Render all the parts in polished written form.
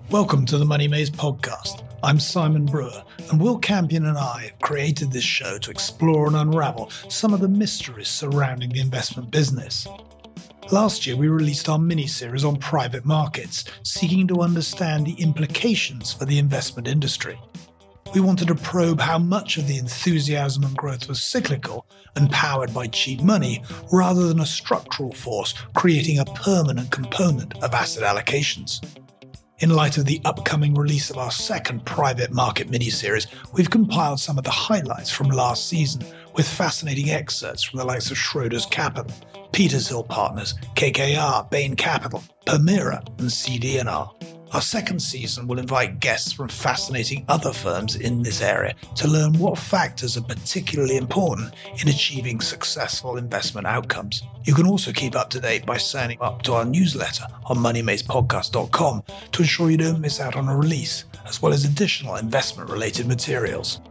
Welcome to the Money Maze podcast. I'm Simon Brewer, and Will Campion and I have created this show to explore and unravel some of the mysteries surrounding the investment business. Last year, we released our mini-series on private markets, seeking to understand the implications for the investment industry. We wanted to probe how much of the enthusiasm and growth was cyclical and powered by cheap money, rather than a structural force creating a permanent component of asset allocations. In light of the upcoming release of our second private market mini-series, we've compiled some of the highlights from last season with fascinating excerpts from the likes of Schroders Capital, Petershill Partners, KKR, Bain Capital, Permira, and CD&R. Our second season will invite guests from fascinating other firms in this area to learn what factors are particularly important in achieving successful investment outcomes. You can also keep up to date by signing up to our newsletter on moneymazepodcast.com to ensure you don't miss out on a release, as well as additional investment-related materials.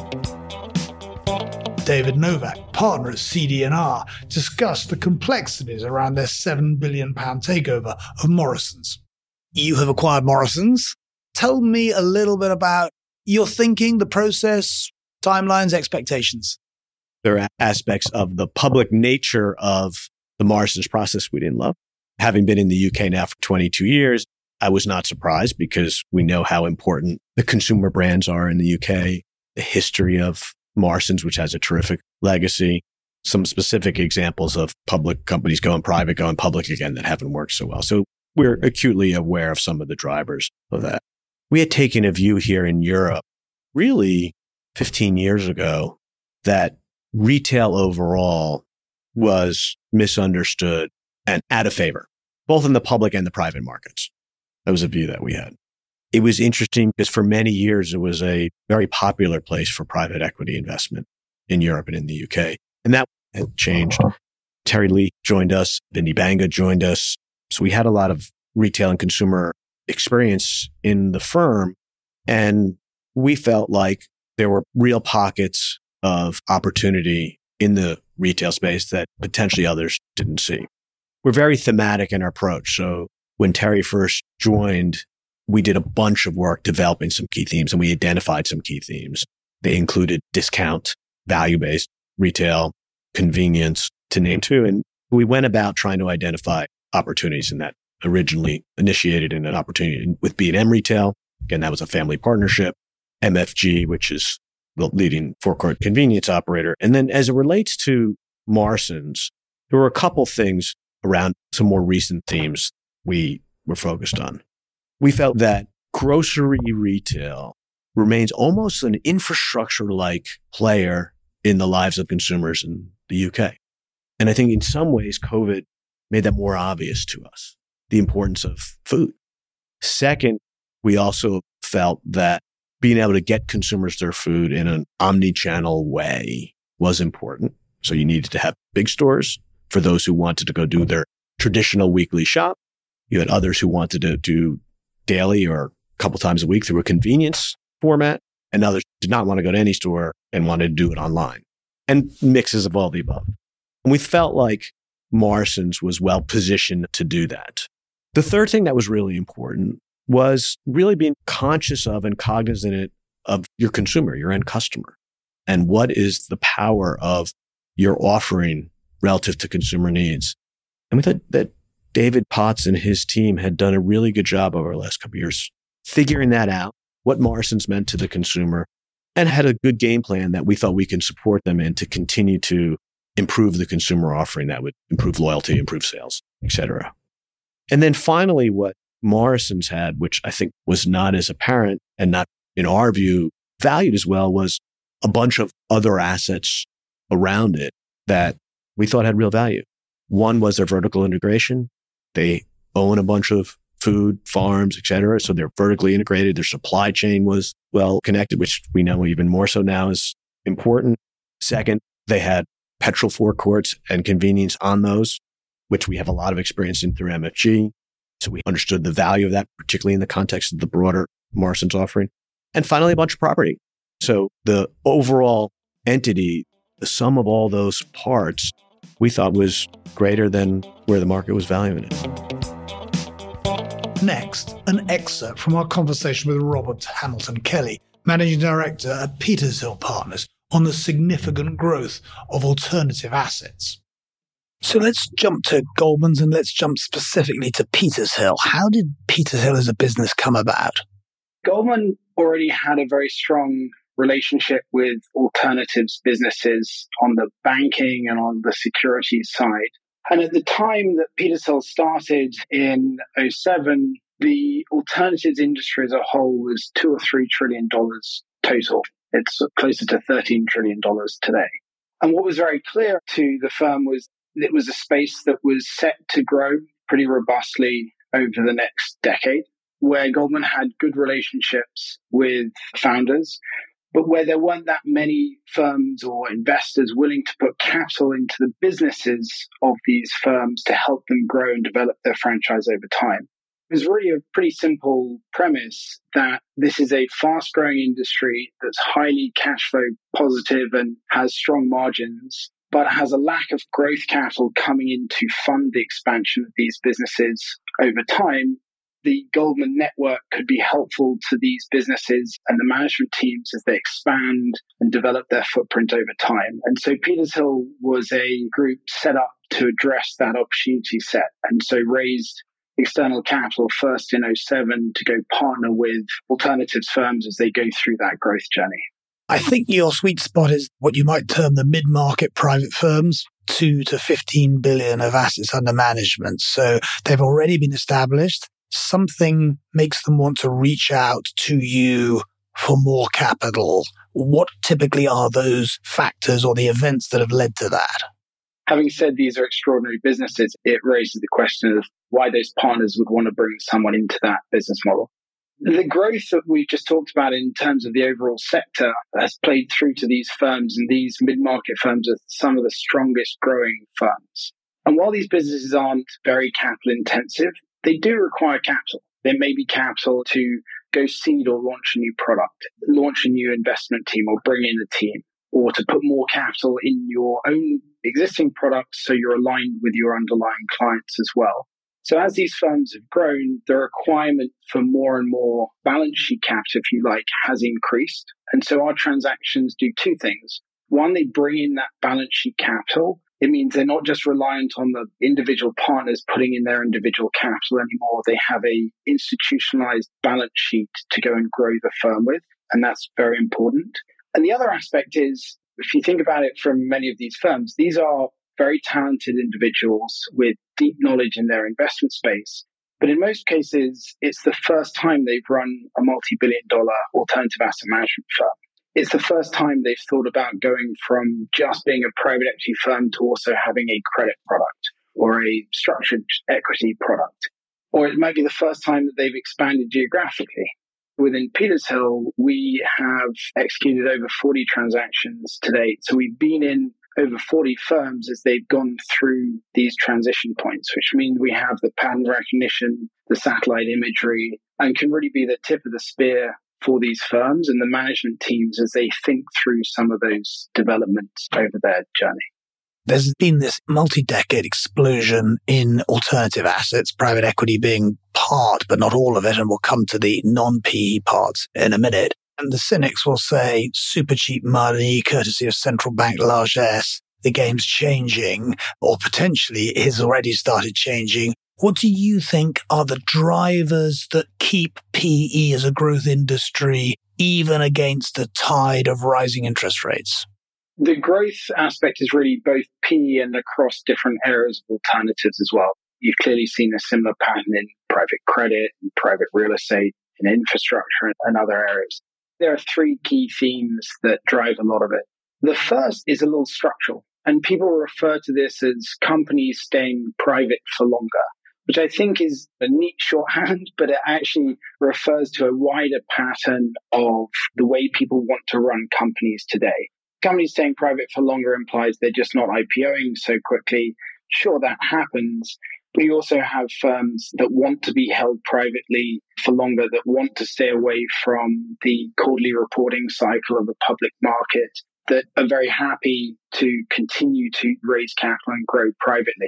David Novak, partner at CD&R, discussed the complexities around their £7 billion takeover of Morrisons. You have acquired Morrisons. Tell me a little bit about your thinking, the process, timelines, expectations. There are aspects of the public nature of the Morrisons process we didn't love. Having been in the UK now for 22 years, I was not surprised because we know how important the consumer brands are in the UK, the history of Morrisons, which has a terrific legacy, some specific examples of public companies going private, going public again that haven't worked so well. So we're acutely aware of some of the drivers of that. We had taken a view here in Europe, really 15 years ago, that retail overall was misunderstood and out of favor, both in the public and the private markets. That was a view that we had. It was interesting because for many years, it was a very popular place for private equity investment in Europe and in the UK. And that had changed. Terry Lee joined us. Bindi Banga joined us. So we had a lot of retail and consumer experience in the firm, and we felt like there were real pockets of opportunity in the retail space that potentially others didn't see. We're very thematic in our approach. So when Terry first joined, we did a bunch of work developing some key themes, and we identified some key themes. They included discount, value-based retail, convenience, to name two. And we went about trying to identify opportunities in that. Originally initiated in an opportunity with B&M Retail. Again, that was a family partnership. MFG, which is the leading forecourt convenience operator. And then as it relates to Morrisons, there were a couple things around some more recent themes we were focused on. We felt that grocery retail remains almost an infrastructure-like player in the lives of consumers in the UK. And I think in some ways, COVID made that more obvious to us, the importance of food. Second, we also felt that being able to get consumers their food in an omni-channel way was important. So you needed to have big stores for those who wanted to go do their traditional weekly shop. You had others who wanted to do daily or a couple times a week through a convenience format, and others did not want to go to any store and wanted to do it online, and mixes of all the above. And we felt like Morrisons was well positioned to do that. The third thing that was really important was really being conscious of and cognizant of your consumer, your end customer, and what is the power of your offering relative to consumer needs. And we thought that David Potts and his team had done a really good job over the last couple of years figuring that out, what Morrisons meant to the consumer, and had a good game plan that we thought we can support them in to continue to improve the consumer offering that would improve loyalty, improve sales, et cetera. And then finally, what Morrisons had, which I think was not as apparent and not, in our view, valued as well, was a bunch of other assets around it that we thought had real value. One was their vertical integration. They own a bunch of food, farms, et cetera. So they're vertically integrated. Their supply chain was well connected, which we know even more so now is important. Second, they had petrol forecourts and convenience on those, which we have a lot of experience in through MFG. So we understood the value of that, particularly in the context of the broader Morrisons offering. And finally, a bunch of property. So the overall entity, the sum of all those parts, we thought was greater than where the market was valuing it. Next, an excerpt from our conversation with Robert Hamilton Kelly, Managing Director at Petershill Partners, on the significant growth of alternative assets. So let's jump to Goldman's and let's jump specifically to Petershill. How did Petershill as a business come about? Goldman already had a very strong relationship with alternatives businesses on the banking and on the securities side. And at the time that Petershill started in 2007, the alternatives industry as a whole was $2 or $3 trillion total. It's closer to $13 trillion today. And what was very clear to the firm was it was a space that was set to grow pretty robustly over the next decade, where Goldman had good relationships with founders, but where there weren't that many firms or investors willing to put capital into the businesses of these firms to help them grow and develop their franchise over time. It was really a pretty simple premise that this is a fast-growing industry that's highly cash flow positive and has strong margins, but has a lack of growth capital coming in to fund the expansion of these businesses over time. The Goldman network could be helpful to these businesses and the management teams as they expand and develop their footprint over time. And so Petershill was a group set up to address that opportunity set, and so raised external capital first in 2007 to go partner with alternatives firms as they go through that growth journey. I think your sweet spot is what you might term the mid-market private firms, 2 to 15 billion of assets under management. So they've already been established. Something makes them want to reach out to you for more capital. What typically are those factors or the events that have led to that? Having said these are extraordinary businesses, it raises the question of why those partners would want to bring someone into that business model. The growth that we just talked about in terms of the overall sector has played through to these firms, and these mid-market firms are some of the strongest growing firms. And while these businesses aren't very capital intensive, they do require capital. There may be capital to go seed or launch a new product, launch a new investment team or bring in a team, or to put more capital in your own existing products so you're aligned with your underlying clients as well. So as these firms have grown, the requirement for more and more balance sheet capital, if you like, has increased. And so our transactions do two things. One, they bring in that balance sheet capital. It means they're not just reliant on the individual partners putting in their individual capital anymore. They have a institutionalized balance sheet to go and grow the firm with. And that's very important. And the other aspect is, if you think about it from many of these firms, these are very talented individuals with deep knowledge in their investment space. But in most cases, it's the first time they've run a multi-billion-dollar alternative asset management firm. It's the first time they've thought about going from just being a private equity firm to also having a credit product or a structured equity product. Or it might be the first time that they've expanded geographically. Within Petershill, we have executed over 40 transactions to date. So we've been in over 40 firms as they've gone through these transition points, which means we have the pattern recognition, the satellite imagery, and can really be the tip of the spear for these firms and the management teams as they think through some of those developments over their journey. There's been this multi-decade explosion in alternative assets, private equity being part, but not all of it, and we'll come to the non-PE parts in a minute. And the cynics will say super cheap money, courtesy of central bank largesse, the game's changing, or potentially it has already started changing. What do you think are the drivers that keep PE as a growth industry, even against the tide of rising interest rates? The growth aspect is really both PE and across different areas of alternatives as well. You've clearly seen a similar pattern in private credit, in private real estate, in infrastructure, and other areas. There are three key themes that drive a lot of it. The first is a little structural, and people refer to this as companies staying private for longer, which I think is a neat shorthand, but it actually refers to a wider pattern of the way people want to run companies today. Companies staying private for longer implies they're just not IPOing so quickly. Sure, that happens. We also have firms that want to be held privately for longer, that want to stay away from the quarterly reporting cycle of the public market, that are very happy to continue to raise capital and grow privately.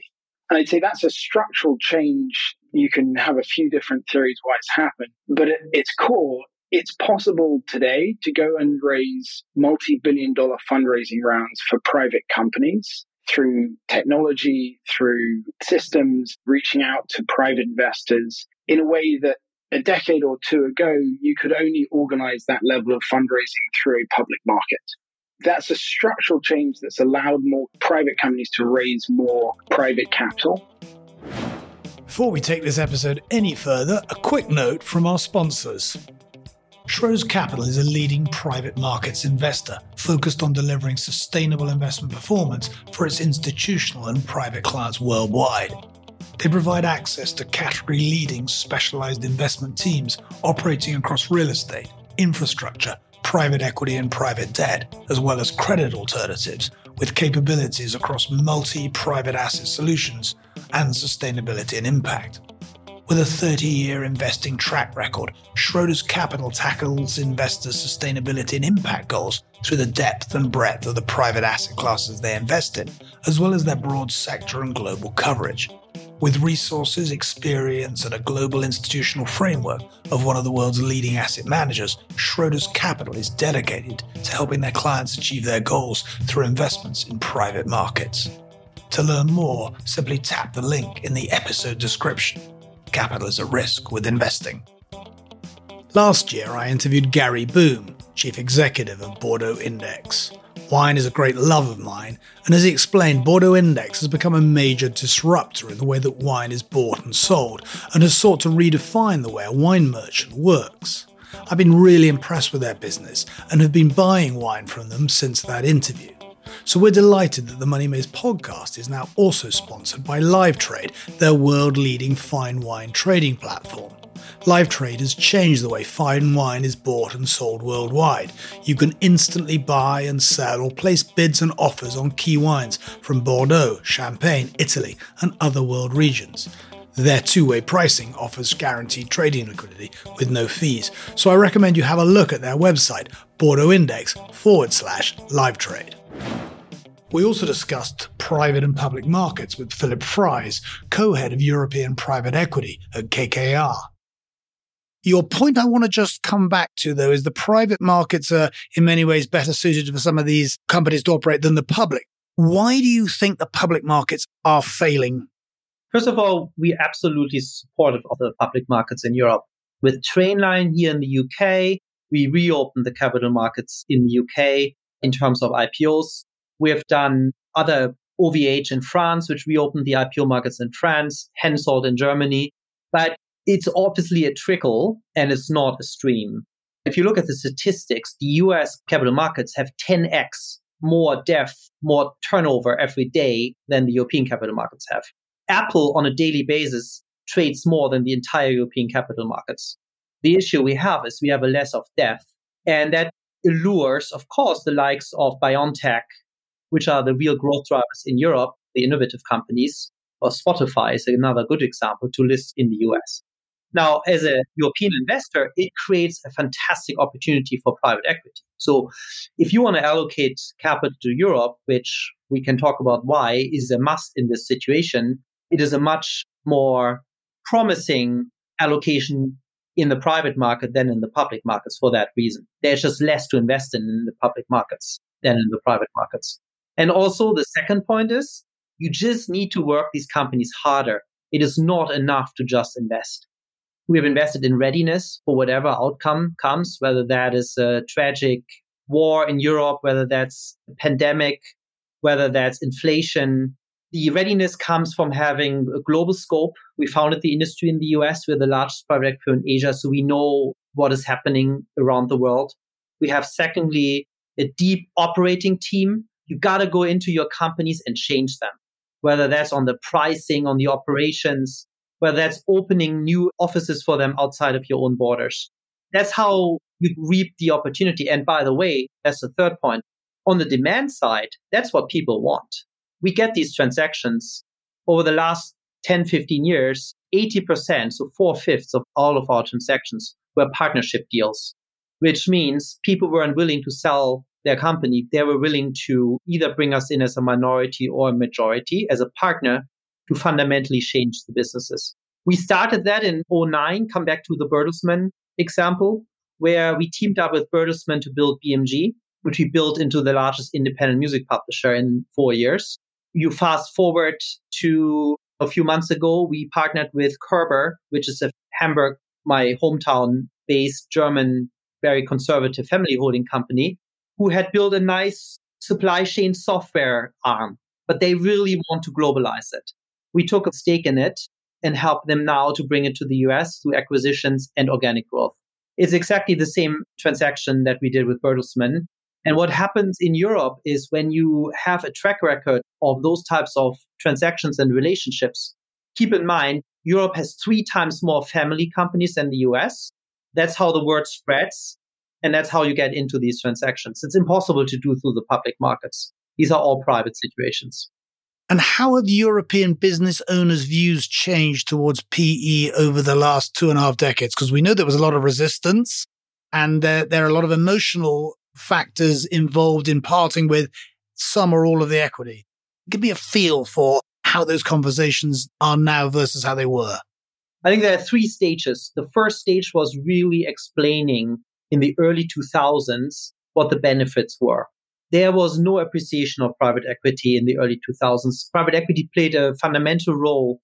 And I'd say that's a structural change. You can have a few different theories why it's happened, but at its core, it's possible today to go and raise multi-billion-dollar fundraising rounds for private companies through technology, through systems, reaching out to private investors in a way that a decade or two ago, you could only organize that level of fundraising through a public market. That's a structural change that's allowed more private companies to raise more private capital. Before we take this episode any further, a quick note from our sponsors. Schroders Capital is a leading private markets investor focused on delivering sustainable investment performance for its institutional and private clients worldwide. They provide access to category-leading specialized investment teams operating across real estate, infrastructure, private equity and private debt, as well as credit alternatives, with capabilities across multi-private asset solutions and sustainability and impact. With a 30-year investing track record, Schroders Capital tackles investors' sustainability and impact goals through the depth and breadth of the private asset classes they invest in, as well as their broad sector and global coverage. With resources, experience, and a global institutional framework of one of the world's leading asset managers, Schroders Capital is dedicated to helping their clients achieve their goals through investments in private markets. To learn more, simply tap the link in the episode description. Capital is a risk with investing. Last year, I interviewed Gary Boom, Chief Executive of Bordeaux Index. Wine is a great love of mine, and as he explained, Bordeaux Index has become a major disruptor in the way that wine is bought and sold, and has sought to redefine the way a wine merchant works. I've been really impressed with their business, and have been buying wine from them since that interview. So we're delighted that the Money Maze podcast is now also sponsored by LiveTrade, their world-leading fine wine trading platform. LiveTrade has changed the way fine wine is bought and sold worldwide. You can instantly buy and sell or place bids and offers on key wines from Bordeaux, Champagne, Italy, and other world regions. Their two-way pricing offers guaranteed trading liquidity with no fees. So I recommend you have a look at their website, BordeauxIndex/LiveTrade. We also discussed private and public markets with Philip Fries, co-head of European private equity at KKR. Your point I want to just come back to, though, is the private markets are in many ways better suited for some of these companies to operate than the public. Why do you think the public markets are failing? First of all, we're absolutely supportive of the public markets in Europe. With Trainline here in the UK, we reopened the capital markets in the UK in terms of IPOs. We have done other OVH in France, which reopened the IPO markets in France, Hensoldt in Germany. But it's obviously a trickle and it's not a stream. If you look at the statistics, the US capital markets have 10x more depth, more turnover every day than the European capital markets have. Apple on a daily basis trades more than the entire European capital markets. The issue we have is we have a less of depth, and that allures, of course, the likes of BioNTech, which are the real growth drivers in Europe, the innovative companies, or Spotify is another good example to list in the US. Now, as a European investor, it creates a fantastic opportunity for private equity. So if you want to allocate capital to Europe, which we can talk about why is a must in this situation, it is a much more promising allocation in the private market than in the public markets for that reason. There's just less to invest in the public markets than in the private markets. And also the second point is you just need to work these companies harder. It is not enough to just invest. We have invested in readiness for whatever outcome comes, whether that is a tragic war in Europe, whether that's a pandemic, whether that's inflation. The readiness comes from having a global scope. We founded the industry in the US. We're the largest private equity firm in Asia, so we know what is happening around the world. We have, secondly, a deep operating team. You got to go into your companies and change them, whether that's on the pricing, on the operations, whether that's opening new offices for them outside of your own borders. That's how you reap the opportunity. And by the way, that's the third point. On the demand side, that's what people want. We get these transactions over the last 10, 15 years, 80%, so 4/5 of all of our transactions were partnership deals, which means people weren't willing to sell their company. They were willing to either bring us in as a minority or a majority as a partner to fundamentally change the businesses. We started that in 2009, come back to the Bertelsmann example, where we teamed up with Bertelsmann to build BMG, which we built into the largest independent music publisher in 4 years. You fast forward to a few months ago, we partnered with Kerber, which is a Hamburg, my hometown-based German, very conservative family holding company, who had built a nice supply chain software arm, but they really want to globalize it. We took a stake in it and helped them now to bring it to the US through acquisitions and organic growth. It's exactly the same transaction that we did with Bertelsmann. And what happens in Europe is when you have a track record of those types of transactions and relationships, keep in mind, Europe has 3 times more family companies than the US. That's how the word spreads. And that's how you get into these transactions. It's impossible to do through the public markets. These are all private situations. And how have European business owners' views changed towards PE over the last 2.5 decades? Because we know there was a lot of resistance and there are a lot of emotional factors involved in parting with some or all of the equity. Give me a feel for how those conversations are now versus how they were. I think there are 3 stages. The first stage was really explaining in the early 2000s what the benefits were. There was no appreciation of private equity in the early 2000s. Private equity played a fundamental role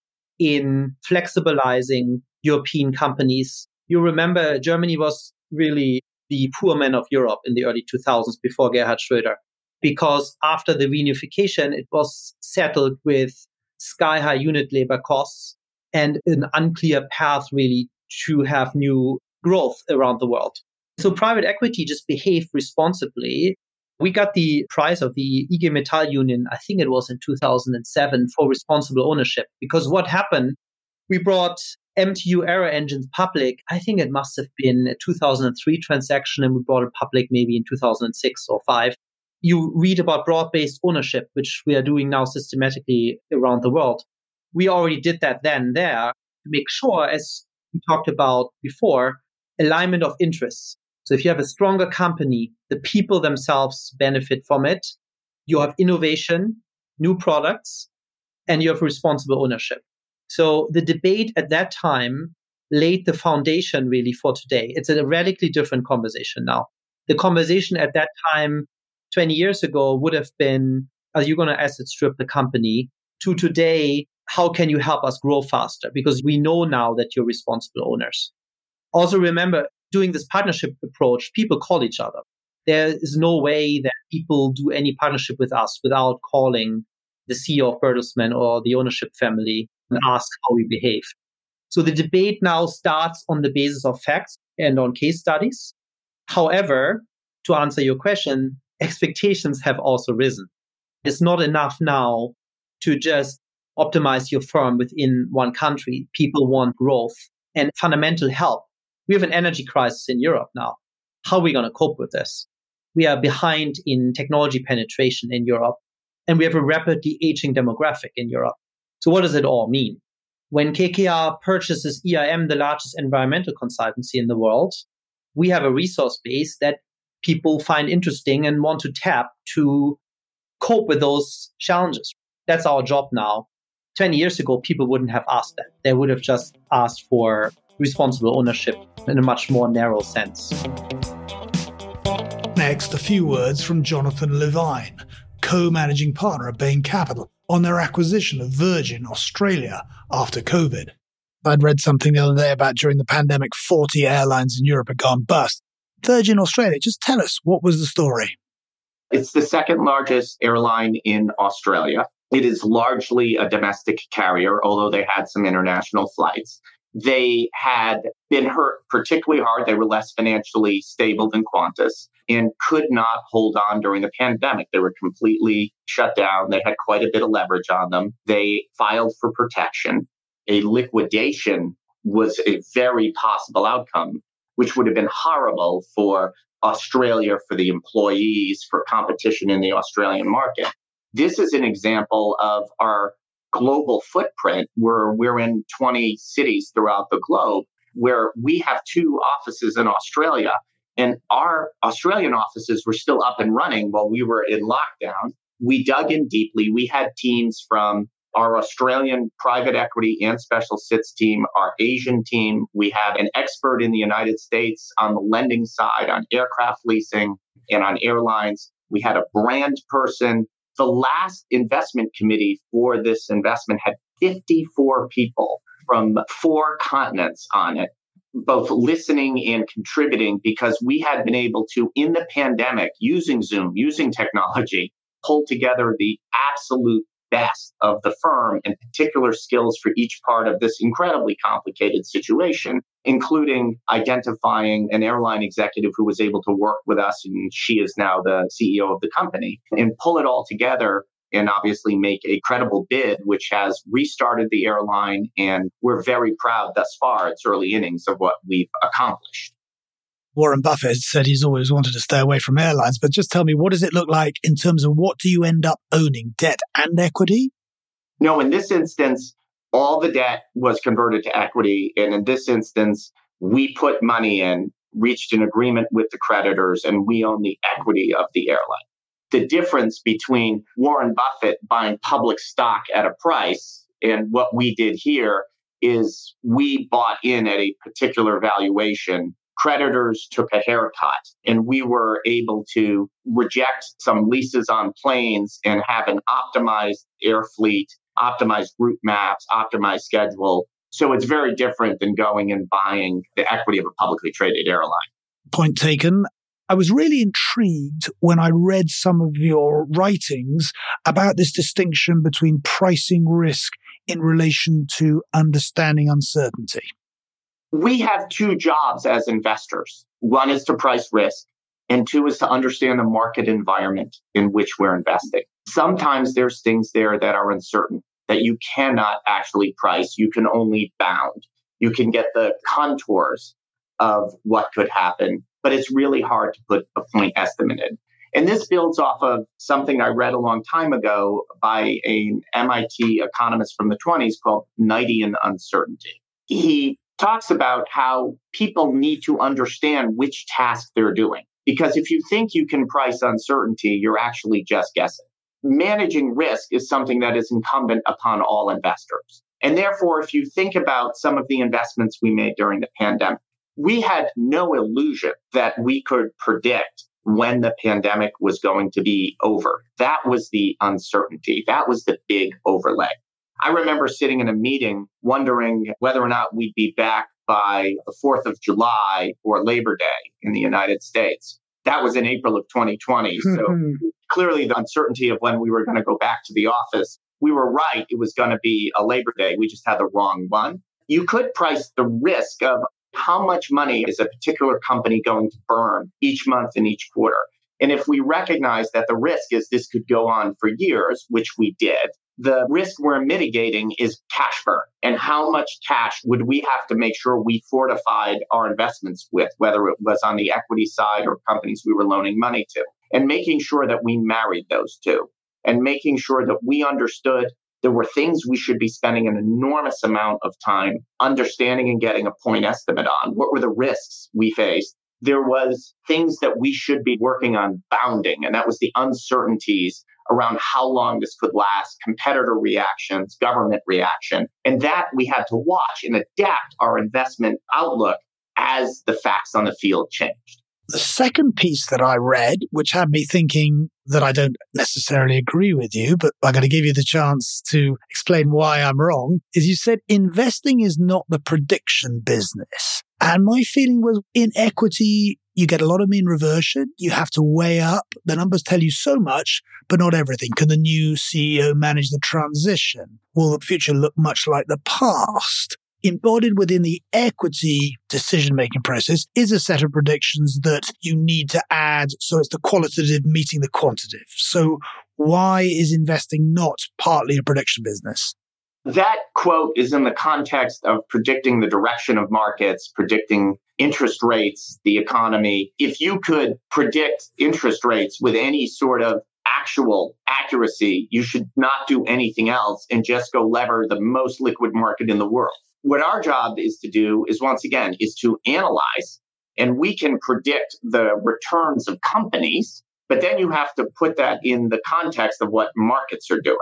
in flexibilizing European companies. You remember Germany was really the poor man of Europe in the early 2000s before Gerhard Schröder, because after the reunification, it was settled with sky-high unit labor costs and an unclear path really to have new growth around the world. So private equity just behaved responsibly. We got the prize of the IG Metall Union, I think it was in 2007, for responsible ownership. Because what happened, we brought MTU Aero Engines public. I think it must have been a 2003 transaction, and we brought it public maybe in 2006 or 5. You read about broad-based ownership, which we are doing now systematically around the world. We already did that then there to make sure, as we talked about before, alignment of interests. So if you have a stronger company, the people themselves benefit from it. You have innovation, new products, and you have responsible ownership. So the debate at that time laid the foundation really for today. It's a radically different conversation now. The conversation at that time, 20 years ago, would have been, are you going to asset strip the company? To today, how can you help us grow faster? Because we know now that you're responsible owners. Also remember, doing this partnership approach, people call each other. There is no way that people do any partnership with us without calling the CEO of Bertelsmann or the ownership family and ask how we behave. So the debate now starts on the basis of facts and on case studies. However, to answer your question, expectations have also risen. It's not enough now to just optimize your firm within one country. People want growth and fundamental help. We have an energy crisis in Europe now. How are we going to cope with this? We are behind in technology penetration in Europe, and we have a rapidly aging demographic in Europe. So what does it all mean? When KKR purchases EIM, the largest environmental consultancy in the world, we have a resource base that people find interesting and want to tap to cope with those challenges. That's our job now. 20 years ago, people wouldn't have asked that. They would have just asked for responsible ownership in a much more narrow sense. Next, a few words from Jonathan Levine, co-managing partner at Bain Capital, on their acquisition of Virgin Australia after COVID. I'd read something the other day about during the pandemic, 40 airlines in Europe had gone bust. Virgin Australia, just tell us, what was the story? It's the second largest airline in Australia. It is largely a domestic carrier, although they had some international flights. They had been hurt particularly hard. They were less financially stable than Qantas and could not hold on during the pandemic. They were completely shut down. They had quite a bit of leverage on them. They filed for protection. A liquidation was a very possible outcome, which would have been horrible for Australia, for the employees, for competition in the Australian market. This is an example of our global footprint where we're in 20 cities throughout the globe, where we have 2 offices in Australia, and our Australian offices were still up and running while we were in lockdown. We dug in deeply. We had teams from our Australian private equity and special sits team, our Asian team. We have an expert in the United States on the lending side, on aircraft leasing and on airlines. We had a brand person. The last investment committee for this investment had 54 people from 4 continents on it, both listening and contributing, because we had been able to, in the pandemic, using Zoom, using technology, pull together the absolute best of the firm and particular skills for each part of this incredibly complicated situation, including identifying an airline executive who was able to work with us, and she is now the CEO of the company, and pull it all together and obviously make a credible bid, which has restarted the airline. And we're very proud thus far. It's early innings of what we've accomplished. Warren Buffett said he's always wanted to stay away from airlines, but just tell me, what does it look like in terms of what do you end up owning, debt and equity? No, in this instance, all the debt was converted to equity. And in this instance, we put money in, reached an agreement with the creditors, and we own the equity of the airline. The difference between Warren Buffett buying public stock at a price and what we did here is we bought in at a particular valuation. Creditors took a haircut, and we were able to reject some leases on planes and have an optimized air fleet, optimized route maps, optimized schedule. So it's very different than going and buying the equity of a publicly traded airline. Point taken. I was really intrigued when I read some of your writings about this distinction between pricing risk in relation to understanding uncertainty. We have 2 jobs as investors. One is to price risk, and 2 is to understand the market environment in which we're investing. Sometimes there's things there that are uncertain, that you cannot actually price. You can only bound. You can get the contours of what could happen, but it's really hard to put a point estimate in. And this builds off of something I read a long time ago by an MIT economist from the 1920s called Knightian uncertainty. He talks about how people need to understand which task they're doing. Because if you think you can price uncertainty, you're actually just guessing. Managing risk is something that is incumbent upon all investors. And therefore, if you think about some of the investments we made during the pandemic, we had no illusion that we could predict when the pandemic was going to be over. That was the uncertainty. That was the big overlay. I remember sitting in a meeting wondering whether or not we'd be back by the 4th of July or Labor Day in the United States. That was in April of 2020. So clearly the uncertainty of when we were going to go back to the office, we were right. It was going to be a Labor Day. We just had the wrong one. You could price the risk of how much money is a particular company going to burn each month and each quarter. And if we recognize that the risk is this could go on for years, which we did, the risk we're mitigating is cash burn. And how much cash would we have to make sure we fortified our investments with, whether it was on the equity side or companies we were loaning money to, and making sure that we married those two and making sure that we understood there were things we should be spending an enormous amount of time understanding and getting a point estimate on. What were the risks we faced? There was things that we should be working on bounding, and that was the uncertainties around how long this could last, competitor reactions, government reaction. And that we had to watch and adapt our investment outlook as the facts on the field changed. The second piece that I read, which had me thinking that I don't necessarily agree with you, but I'm going to give you the chance to explain why I'm wrong, is you said investing is not the prediction business. And my feeling was in equity, you get a lot of mean reversion. You have to weigh up. The numbers tell you so much, but not everything. Can the new CEO manage the transition? Will the future look much like the past? Embodied within the equity decision-making process is a set of predictions that you need to add. So it's the qualitative meeting the quantitative. So why is investing not partly a prediction business? That quote is in the context of predicting the direction of markets, predicting interest rates, the economy. If you could predict interest rates with any sort of actual accuracy, you should not do anything else and just go lever the most liquid market in the world. What our job is to do is, once again, is to analyze, and we can predict the returns of companies, but then you have to put that in the context of what markets are doing.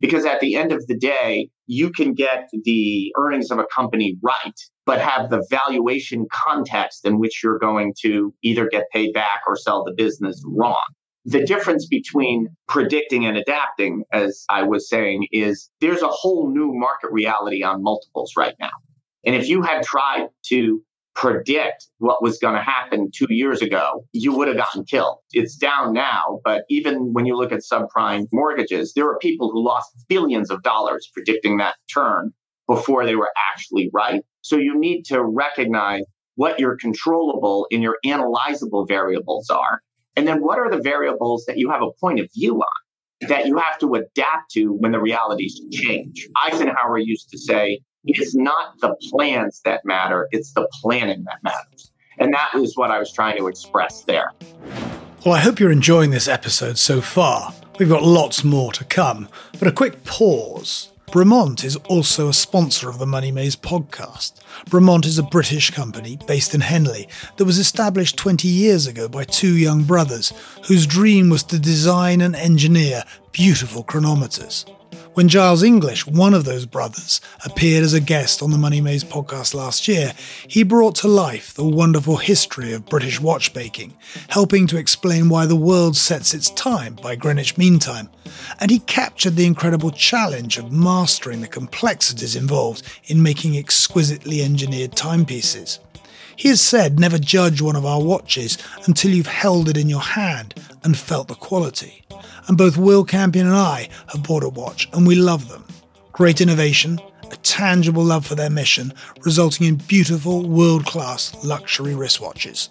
Because at the end of the day, you can get the earnings of a company right, but have the valuation context in which you're going to either get paid back or sell the business wrong. The difference between predicting and adapting, as I was saying, is there's a whole new market reality on multiples right now. And if you had tried to predict what was going to happen 2 years ago, you would have gotten killed. It's down now, but even when you look at subprime mortgages, there are people who lost billions of dollars predicting that turn before they were actually right. So you need to recognize what your controllable and your analyzable variables are. And then what are the variables that you have a point of view on that you have to adapt to when the realities change? Eisenhower used to say, it's not the plans that matter, it's the planning that matters. And that was what I was trying to express there. Well, I hope you're enjoying this episode so far. We've got lots more to come, but a quick pause. Bremont is also a sponsor of the Money Maze podcast. Bremont is a British company based in Henley that was established 20 years ago by two young brothers whose dream was to design and engineer beautiful chronometers. When Giles English, one of those brothers, appeared as a guest on the Money Maze podcast last year, he brought to life the wonderful history of British watchmaking, helping to explain why the world sets its time by Greenwich Mean Time. And he captured the incredible challenge of mastering the complexities involved in making exquisitely engineered timepieces. He has said, never judge one of our watches until you've held it in your hand and felt the quality. And both Will Campion and I have bought a watch and we love them. Great innovation, a tangible love for their mission, resulting in beautiful, world-class luxury wristwatches.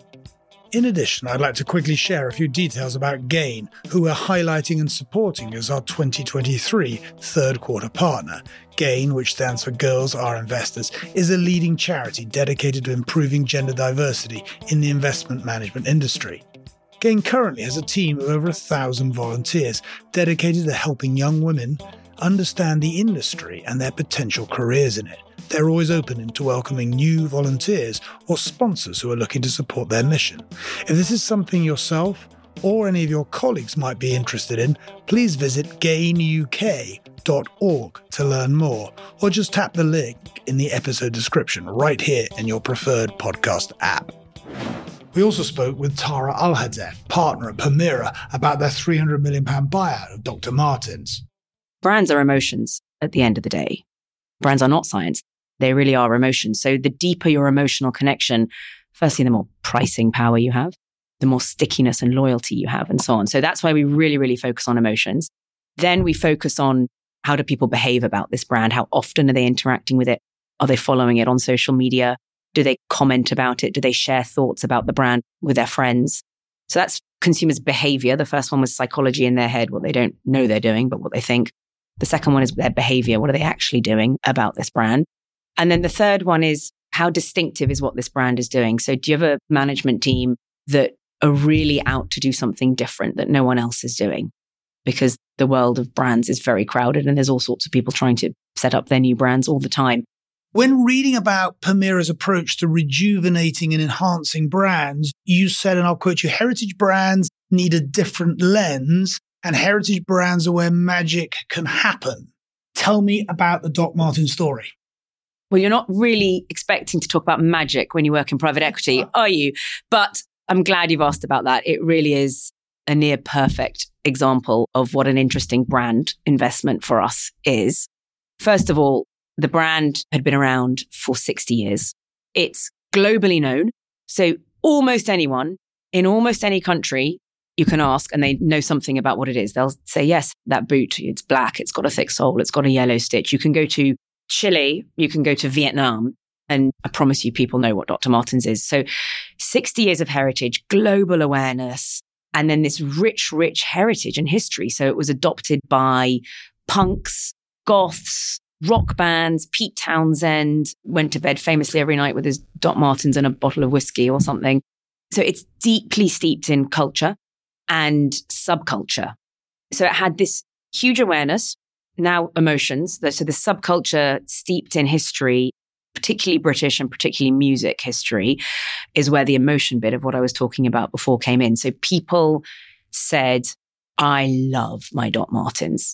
In addition, I'd like to quickly share a few details about Gain, who we're highlighting and supporting as our 2023 third quarter partner. Gain, which stands for Girls Are Investors, is a leading charity dedicated to improving gender diversity in the investment management industry. Gain currently has a team of over 1,000 volunteers dedicated to helping young women understand the industry and their potential careers in it. They're always open to welcoming new volunteers or sponsors who are looking to support their mission. If this is something yourself or any of your colleagues might be interested in, please visit gainuk.org to learn more, or just tap the link in the episode description right here in your preferred podcast app. We also spoke with Tara Al-Hadef, partner at Permira, about their £300 million buyout of Dr. Martens. Brands are emotions at the end of the day. Brands are not science. They really are emotions. So the deeper your emotional connection, firstly, the more pricing power you have, the more stickiness and loyalty you have, and so on. So that's why we really, really focus on emotions. Then we focus on how do people behave about this brand? How often are they interacting with it? Are they following it on social media? Do they comment about it? Do they share thoughts about the brand with their friends? So that's consumers' behavior. The first one was psychology in their head, what they don't know they're doing, but what they think. The second one is their behavior. What are they actually doing about this brand? And then the third one is how distinctive is what this brand is doing? So do you have a management team that are really out to do something different that no one else is doing? Because the world of brands is very crowded and there's all sorts of people trying to set up their new brands all the time. When reading about Permira's approach to rejuvenating and enhancing brands, you said, and I'll quote you, heritage brands need a different lens and heritage brands are where magic can happen. Tell me about the Doc Martens story. Well, you're not really expecting to talk about magic when you work in private equity, are you? But I'm glad you've asked about that. It really is a near perfect example of what an interesting brand investment for us is. First of all, the brand had been around for 60 years. It's globally known. So almost anyone in almost any country you can ask and they know something about what it is. They'll say, yes, that boot, it's black, it's got a thick sole, it's got a yellow stitch. You can go to Chile, you can go to Vietnam, and I promise you people know what Dr. Martens is. So 60 years of heritage, global awareness, and then this rich, rich heritage and history. So it was adopted by punks, goths, rock bands. Pete Townsend went to bed famously every night with his Doc Martens and a bottle of whiskey or something. So it's deeply steeped in culture and subculture. So it had this huge awareness, now emotions. So the subculture steeped in history, particularly British and particularly music history, is where the emotion bit of what I was talking about before came in. So people said, I love my Doc Martens.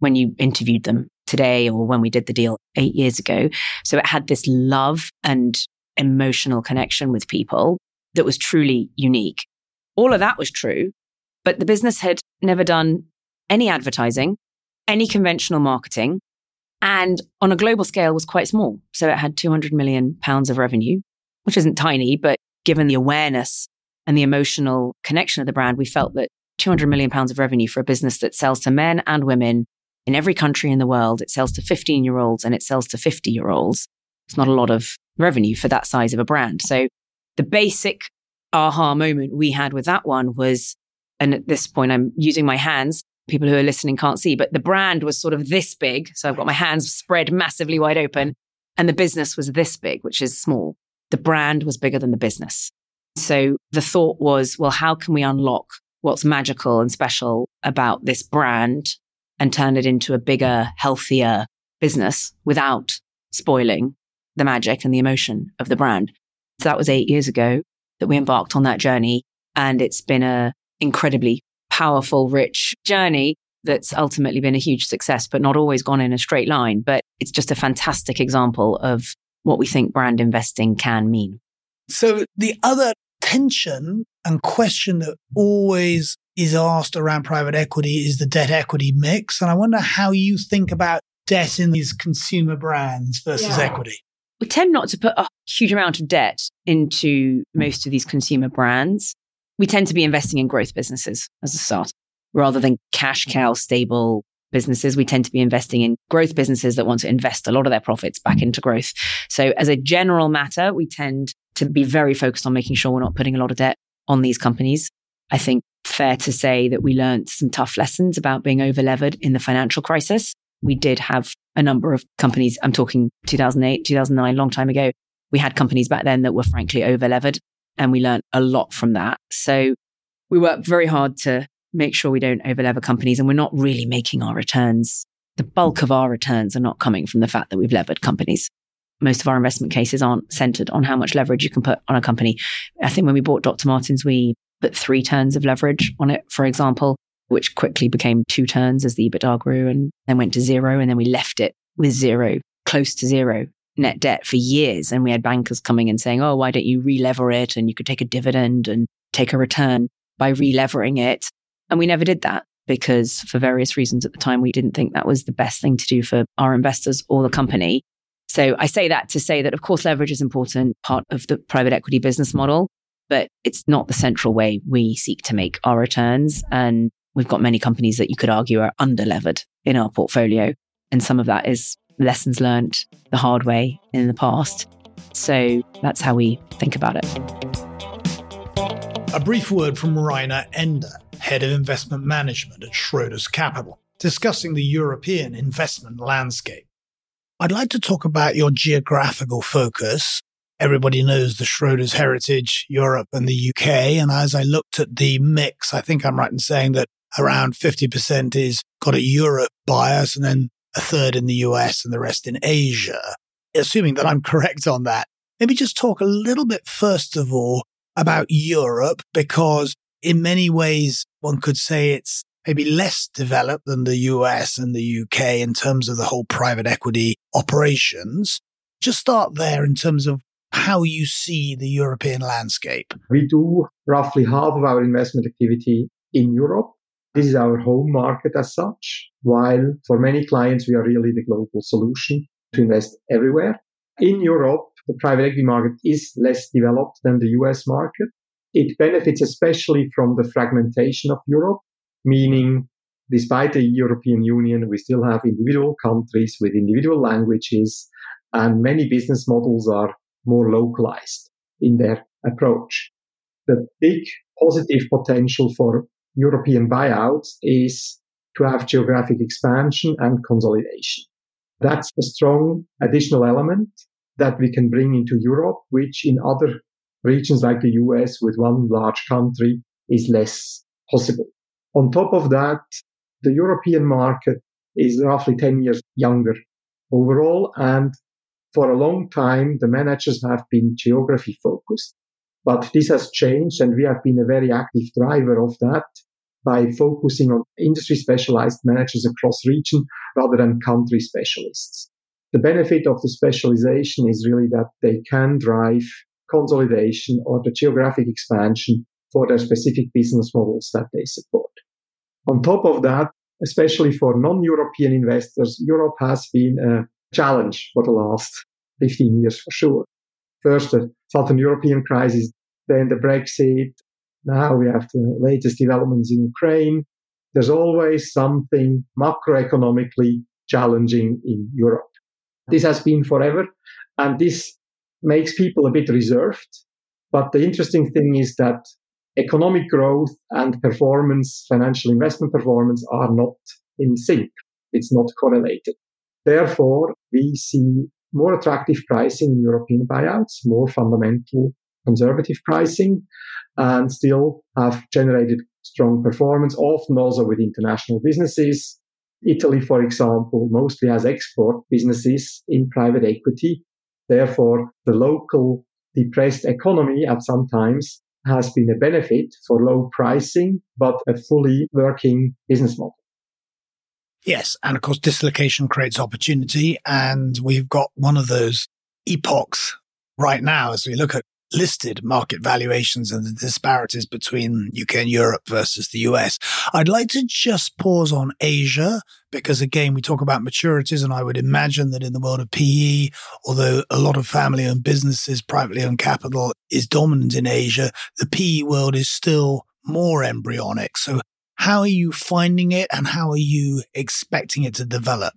when you interviewed them today or when we did the deal 8 years ago. So it had this love and emotional connection with people that was truly unique. All of that was true, but the business had never done any advertising, any conventional marketing, and on a global scale was quite small. So it had 200 million pounds of revenue, which isn't tiny, but given the awareness and the emotional connection of the brand, we felt that 200 million pounds of revenue for a business that sells to men and women in every country in the world, it sells to 15-year-olds and it sells to 50-year-olds. It's not a lot of revenue for that size of a brand. So the basic aha moment we had with that one was, and at this point I'm using my hands, people who are listening can't see, but the brand was sort of this big. So I've got my hands spread massively wide open and the business was this big, which is small. The brand was bigger than the business. So the thought was, well, how can we unlock what's magical and special about this brand and turn it into a bigger, healthier business without spoiling the magic and the emotion of the brand? So that was 8 years ago that we embarked on that journey. And it's been a incredibly powerful, rich journey that's ultimately been a huge success, but not always gone in a straight line. But it's just a fantastic example of what we think brand investing can mean. So the other tension and question that always is asked around private equity is the debt equity mix. And I wonder how you think about debt in these consumer brands versus equity. We tend not to put a huge amount of debt into most of these consumer brands. We tend to be investing in growth businesses as a start, rather than cash cow stable businesses. We tend to be investing in growth businesses that want to invest a lot of their profits back into growth. So as a general matter, we tend to be very focused on making sure we're not putting a lot of debt on these companies. I think fair to say that we learned some tough lessons about being over-levered in the financial crisis. We did have a number of companies, I'm talking 2008, 2009, long time ago. We had companies back then that were frankly over-levered, and we learned a lot from that. So we work very hard to make sure we don't over-lever companies, and we're not really making our returns. The bulk of our returns are not coming from the fact that we've levered companies. Most of our investment cases aren't centered on how much leverage you can put on a company. I think when we bought Dr. Martens, we put 3 turns of leverage on it, for example, which quickly became 2 turns as the EBITDA grew and then went to 0. And then we left it with 0, close to 0 net debt for years. And we had bankers coming and saying, oh, why don't you re-lever it? And you could take a dividend and take a return by re-levering it. And we never did that because for various reasons at the time, we didn't think that was the best thing to do for our investors or the company. So I say that to say that, of course, leverage is important, part of the private equity business model, but it's not the central way we seek to make our returns. And we've got many companies that you could argue are under-levered in our portfolio. And some of that is lessons learned the hard way in the past. So that's how we think about it. A brief word from Rainer Ender, Head of Investment Management at Schroders Capital, discussing the European investment landscape. I'd like to talk about your geographical focus. Everybody knows the Schroders heritage, Europe and the UK. And as I looked at the mix, I think I'm right in saying that around 50% is got a Europe bias and then a third in the US and the rest in Asia. Assuming that I'm correct on that, maybe just talk a little bit, first of all, about Europe, because in many ways, one could say it's maybe less developed than the US and the UK in terms of the whole private equity operations. Just start there in terms of how you see the European landscape. We do roughly half of our investment activity in Europe. This is our home market as such, while for many clients, we are really the global solution to invest everywhere. In Europe, the private equity market is less developed than the US market. It benefits especially from the fragmentation of Europe, meaning despite the European Union, we still have individual countries with individual languages, and many business models are more localized in their approach. The big positive potential for European buyouts is to have geographic expansion and consolidation. That's a strong additional element that we can bring into Europe, which in other regions like the US with one large country is less possible. On top of that, the European market is roughly 10 years younger overall, and for a long time, the managers have been geography focused. But this has changed, and we have been a very active driver of that by focusing on industry specialized managers across region rather than country specialists. The benefit of the specialization is really that they can drive consolidation or the geographic expansion for their specific business models that they support. On top of that, especially for non-European investors, Europe has been a challenge for the last 15 years for sure. First, the Southern European crisis, then the Brexit. Now we have the latest developments in Ukraine. There's always something macroeconomically challenging in Europe. This has been forever, and this makes people a bit reserved. But the interesting thing is that economic growth and performance, financial investment performance, are not in sync. It's not correlated. Therefore, we see more attractive pricing in European buyouts, more fundamental conservative pricing, and still have generated strong performance, often also with international businesses. Italy, for example, mostly has export businesses in private equity. Therefore, the local depressed economy at some times has been a benefit for low pricing, but a fully working business model. Yes. And of course, dislocation creates opportunity. And we've got one of those epochs right now as we look at listed market valuations and the disparities between UK and Europe versus the US. I'd like to just pause on Asia because, again, we talk about maturities, and I would imagine that in the world of PE, although a lot of family-owned businesses, privately owned capital is dominant in Asia, the PE world is still more embryonic. So how are you finding it and how are you expecting it to develop?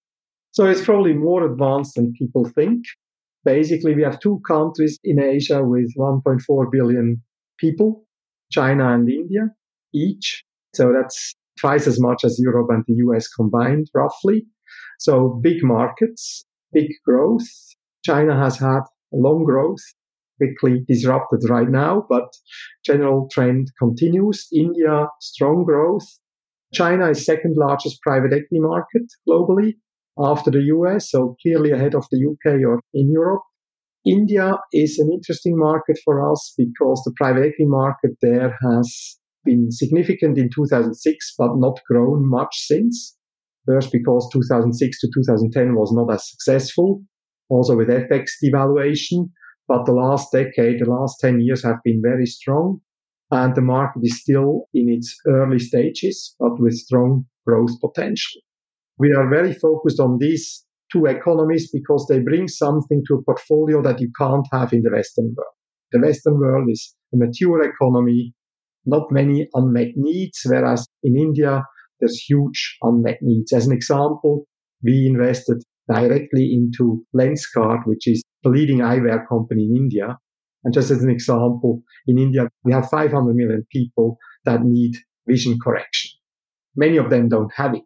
So it's probably more advanced than people think. Basically, we have two countries in Asia with 1.4 billion people, China and India, each. So that's twice as much as Europe and the US combined, roughly. So big markets, big growth. China has had long growth, quickly disrupted right now, but general trend continues. India, strong growth. China is second largest private equity market globally, after the US, so clearly ahead of the UK or in Europe. India is an interesting market for us because the private equity market there has been significant in 2006, but not grown much since. First, because 2006 to 2010 was not as successful, also with FX devaluation. But the last decade, the last 10 years have been very strong. And the market is still in its early stages, but with strong growth potential. We are very focused on these two economies because they bring something to a portfolio that you can't have in the Western world. The Western world is a mature economy, not many unmet needs, whereas in India, there's huge unmet needs. As an example, we invested directly into Lenskart, which is the leading eyewear company in India. And just as an example, in India, we have 500 million people that need vision correction. Many of them don't have it.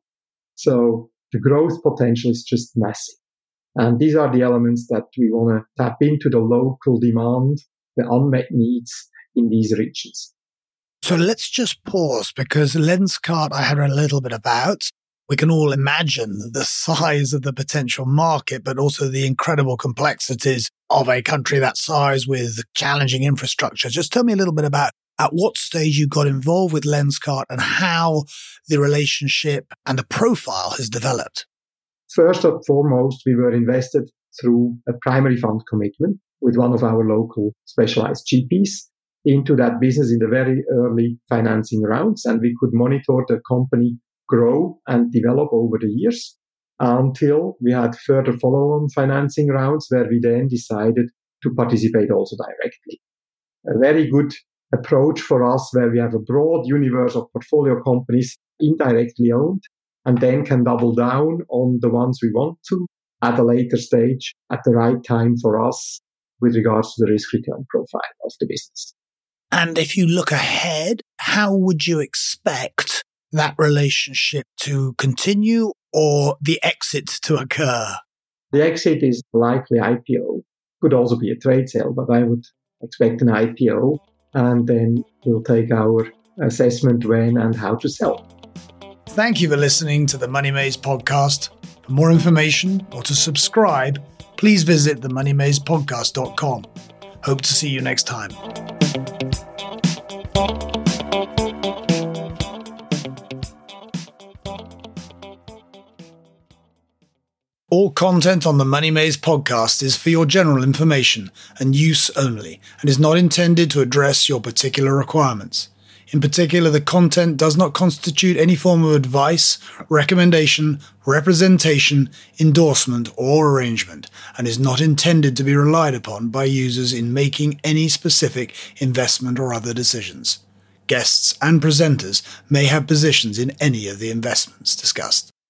So the growth potential is just massive. And these are the elements that we want to tap into, the local demand, the unmet needs in these regions. So let's just pause because Lenskart I had read a little bit about. We can all imagine the size of the potential market, but also the incredible complexities of a country that size with challenging infrastructure. Just tell me a little bit about at what stage you got involved with Lenskart and how the relationship and the profile has developed. First and foremost, we were invested through a primary fund commitment with one of our local specialized GPs into that business in the very early financing rounds. And we could monitor the company grow and develop over the years until we had further follow-on financing rounds where we then decided to participate also directly. A very good approach for us where we have a broad universe of portfolio companies indirectly owned and then can double down on the ones we want to at a later stage at the right time for us with regards to the risk return profile of the business. And if you look ahead, how would you expect that relationship to continue or the exit to occur? The exit is likely IPO. Could also be a trade sale, but I would expect an IPO. And then we'll take our assessment when and how to sell. Thank you for listening to the Money Maze podcast. For more information or to subscribe, please visit themoneymazepodcast.com. Hope to see you next time. All content on the Money Maze podcast is for your general information and use only, and is not intended to address your particular requirements. In particular, the content does not constitute any form of advice, recommendation, representation, endorsement, or arrangement, and is not intended to be relied upon by users in making any specific investment or other decisions. Guests and presenters may have positions in any of the investments discussed.